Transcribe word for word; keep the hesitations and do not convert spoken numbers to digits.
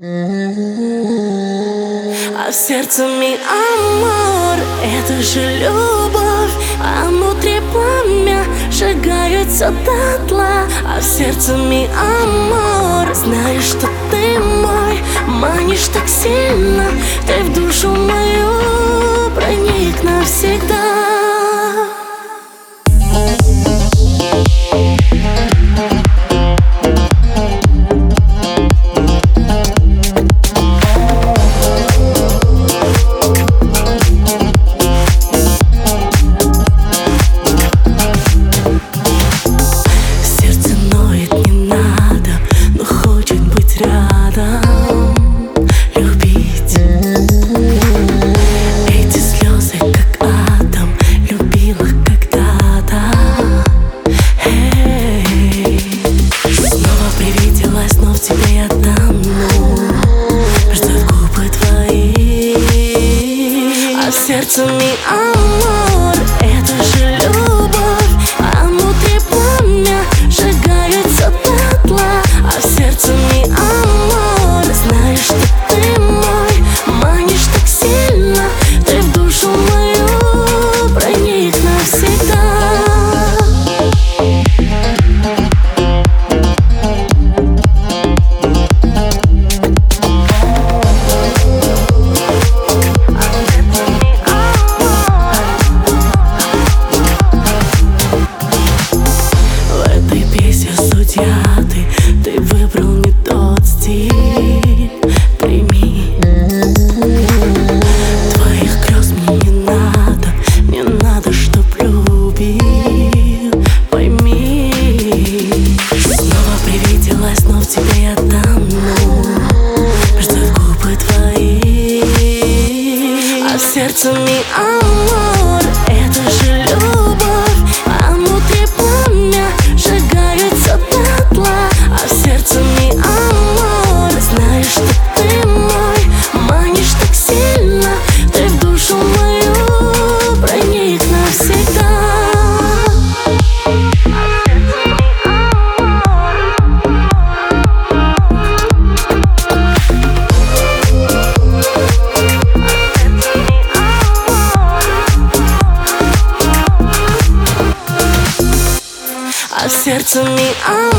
А в сердце ми амор, это же любовь, а внутри пламя сжигается дотла. А в сердце ми амор, знаю, что ты мой, манишь так сильно, ты в душу мою проник навсегда. Тебе я тону, ждут губы твои. А в сердце ми амор, это же любовь, а внутри пламя сжигается дотла. А в сердце ми амор, знаешь, что ты мой, манишь так сильно, ты в душу мою проник навсегда. Ты, ты выбрал не тот стиль, прими. Твоих грез мне не надо, мне надо, чтоб любил, пойми. Снова привиделась, но в тебе я тону, ждут губы твои. А в сердце ми амор, это же любовь, а внутри пламя сжигается дотла. А в сердце ми амор, знаешь, что ты мой, манишь так сильно, ты в душу мою проник навсегда. А в сердце ми амор.